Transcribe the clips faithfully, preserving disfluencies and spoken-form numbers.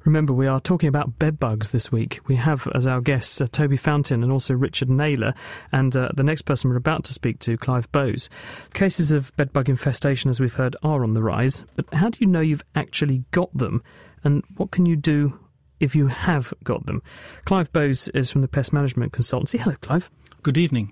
Remember, we are talking about bed bugs this week. We have as our guests uh, Toby Fountain and also Richard Naylor, and uh, the next person we're about to speak to, Clive Bowes. Cases of bed bug infestation, as we've heard, are on the rise. But how do you know you've actually got them, and what can you do if you have got them? Clive Bowes is from the Pest Management Consultancy. Hello, Clive. Good evening.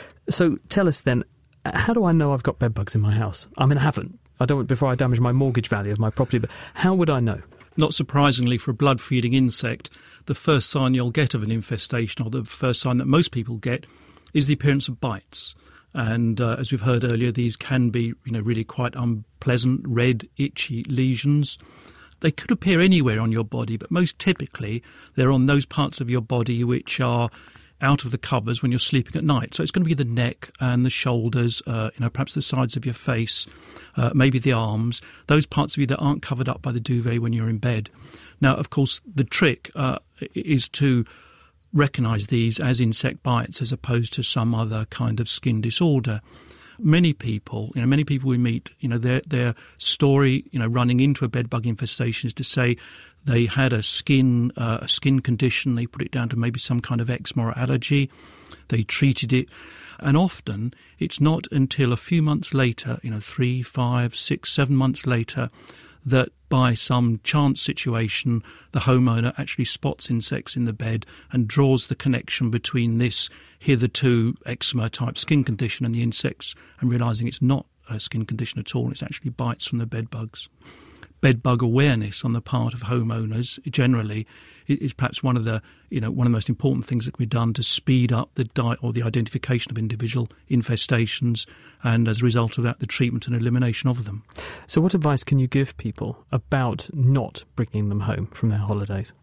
So tell us then, how do I know I've got bed bugs in my house? I mean, I haven't. I don't want before I damage my mortgage value of my property, but how would I know? Not surprisingly, for a blood-feeding insect, the first sign you'll get of an infestation, or the first sign that most people get, is the appearance of bites. And uh, as we've heard earlier, these can be, you know, really quite unpleasant, red, itchy lesions. They could appear anywhere on your body, but most typically they're on those parts of your body which are out of the covers when you're sleeping at night. So it's going to be the neck and the shoulders, uh, you know, perhaps the sides of your face, uh, maybe the arms, those parts of you that aren't covered up by the duvet when you're in bed. Now, of course, the trick uh, is to recognise these as insect bites as opposed to some other kind of skin disorder. Many people, you know, many people we meet, you know, their their story, you know, running into a bedbug infestation is to say they had a skin uh, a skin condition. They put it down to maybe some kind of eczema or allergy. They treated it, and often it's not until a few months later, you know, three, five, six, seven months later, that by some chance situation, the homeowner actually spots insects in the bed and draws the connection between this hitherto eczema-type skin condition and the insects, and realising it's not a skin condition at all, it's actually bites from the bed bugs. Bed bug awareness on the part of homeowners generally is perhaps one of the, you know, one of the most important things that can be done to speed up the di- or the identification of individual infestations, and as a result of that, the treatment and elimination of them. So what advice can you give people about not bringing them home from their holidays?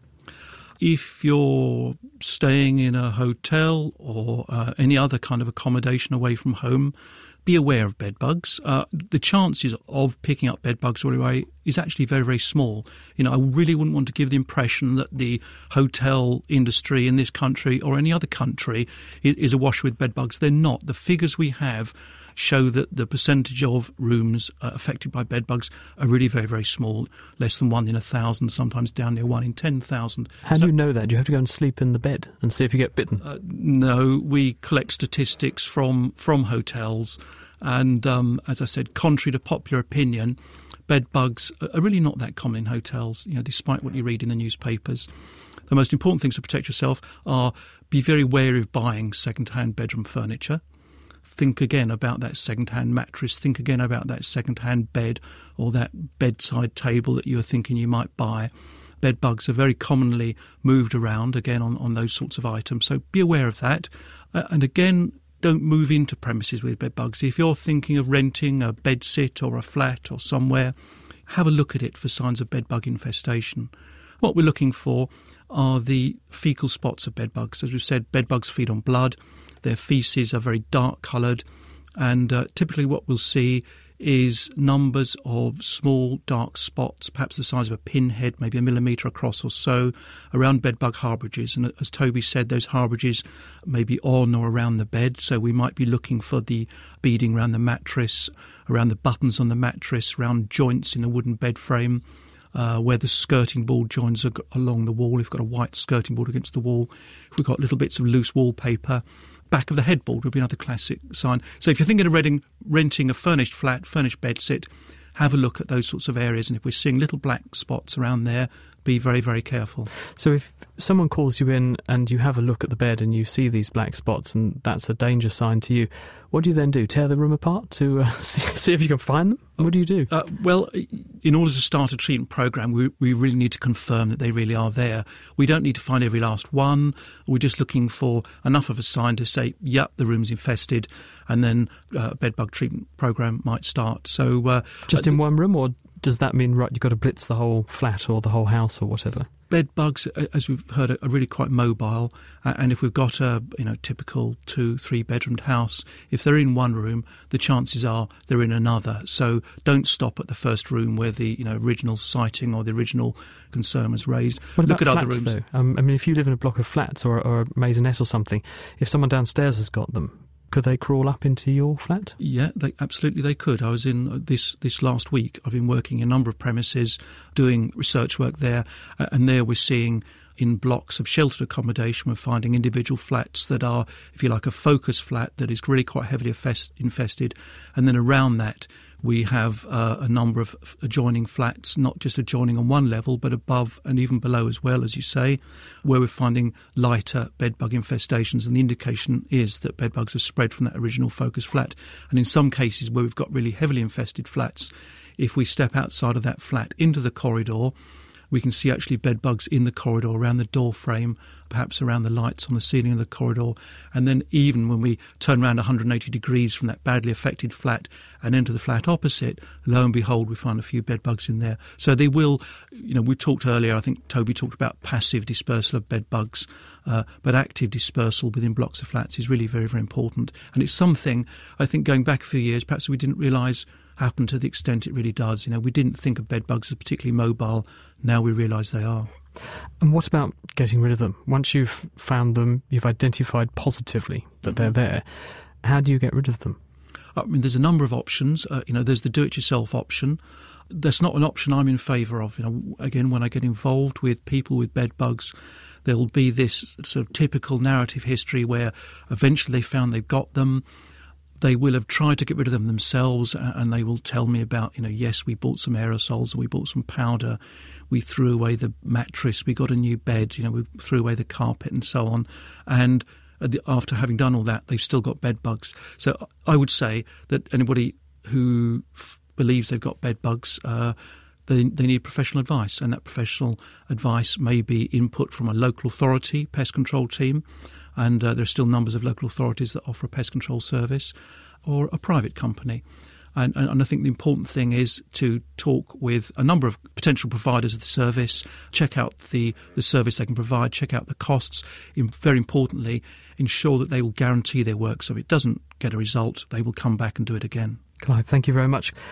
If you're staying in a hotel or uh, any other kind of accommodation away from home, be aware of bed bugs. Uh, the chances of picking up bed bugs anyway is actually very, very small. You know, I really wouldn't want to give the impression that the hotel industry in this country or any other country is, is awash with bed bugs. They're not. The figures we have show that the percentage of rooms uh, affected by bed bugs are really very, very small, less than one in a thousand, sometimes down near one in ten thousand. How so, do you know that? Do you have to go and sleep in the bed and see if you get bitten? Uh, no, we collect statistics from, from hotels, and um, as I said, contrary to popular opinion, bed bugs are really not that common in hotels, you know, despite what you read in the newspapers. The most important things to protect yourself are be very wary of buying second-hand bedroom furniture. Think again about that second-hand mattress. Think again about that second-hand bed or that bedside table that you're thinking you might buy. Bed bugs are very commonly moved around, again, on, on those sorts of items. So be aware of that. Uh, and again, don't move into premises with bed bugs. If you're thinking of renting a bed sit or a flat or somewhere, have a look at it for signs of bed bug infestation. What we're looking for are the fecal spots of bed bugs. As we've said, bed bugs feed on blood. Their faeces are very dark coloured, and uh, typically what we'll see is numbers of small dark spots, perhaps the size of a pinhead, maybe a millimetre across or so, around bedbug harbourages. And as Toby said, those harbourages may be on or around the bed, so we might be looking for the beading around the mattress, around the buttons on the mattress, around joints in the wooden bed frame, uh, where the skirting board joins are along the wall. If we've got a white skirting board against the wall, if we've got little bits of loose wallpaper, back of the headboard would be another classic sign. So if you're thinking of renting, renting a furnished flat, furnished bedsit, have a look at those sorts of areas. And if we're seeing little black spots around there, be very, very careful. So if someone calls you in and you have a look at the bed and you see these black spots and that's a danger sign to you, what do you then do? Tear the room apart to uh, see, see if you can find them? What do you do? Uh, well, in order to start a treatment programme, we, we really need to confirm that they really are there. We don't need to find every last one. We're just looking for enough of a sign to say, yep, the room's infested, and then uh, a bedbug treatment programme might start. So uh, Just uh, in one room, or does that mean, right, you've got to blitz the whole flat or the whole house or whatever? Bed bugs, as we've heard, are really quite mobile, uh, and if we've got a you know typical two, three bedroomed house, if they're in one room, the chances are they're in another. So don't stop at the first room where the you know original sighting or the original concern was raised. What Look about at flats, other rooms. though? Um, I mean, if you live in a block of flats or, or a maisonette or something, if someone downstairs has got them, Could they crawl up into your flat? Yeah, they, absolutely they could. I was in this, this last week. I've been working in a number of premises, doing research work there, uh, and there we're seeing in blocks of sheltered accommodation, we're finding individual flats that are, if you like, a focus flat that is really quite heavily infested. And then around that, we have uh, a number of adjoining flats, not just adjoining on one level, but above and even below as well, as you say, where we're finding lighter bedbug infestations. And the indication is that bedbugs have spread from that original focus flat. And in some cases where we've got really heavily infested flats, if we step outside of that flat into the corridor, we can see actually bed bugs in the corridor, around the door frame, perhaps around the lights on the ceiling of the corridor. And then even when we turn around one hundred eighty degrees from that badly affected flat and enter the flat opposite, lo and behold, we find a few bed bugs in there. So they will, you know, we talked earlier, I think Toby talked about passive dispersal of bed bugs, uh, but active dispersal within blocks of flats is really very, very important. And it's something, I think, going back a few years, perhaps we didn't realise happen to the extent it really does. You know, we didn't think of bed bugs as particularly mobile. Now we realise they are. And what about getting rid of them? Once you've found them, you've identified positively that mm-hmm. they're there, how do you get rid of them? I mean, there's a number of options. Uh, you know, there's the do-it-yourself option. That's not an option I'm in favour of. You know, again, when I get involved with people with bed bugs, there will be this sort of typical narrative history where eventually they found they've got them. They will have tried to get rid of them themselves, and they will tell me about, you know, yes, we bought some aerosols, we bought some powder, we threw away the mattress, we got a new bed, you know, we threw away the carpet and so on. And after having done all that, they've still got bed bugs. So I would say that anybody who f- believes they've got bed bugs, uh, they, they need professional advice, and that professional advice may be input from a local authority, pest control team, and uh, there are still numbers of local authorities that offer a pest control service, or a private company. And, and, and I think the important thing is to talk with a number of potential providers of the service, check out the, the service they can provide, check out the costs, and very importantly, ensure that they will guarantee their work. So if it doesn't get a result, they will come back and do it again. Clive, thank you very much.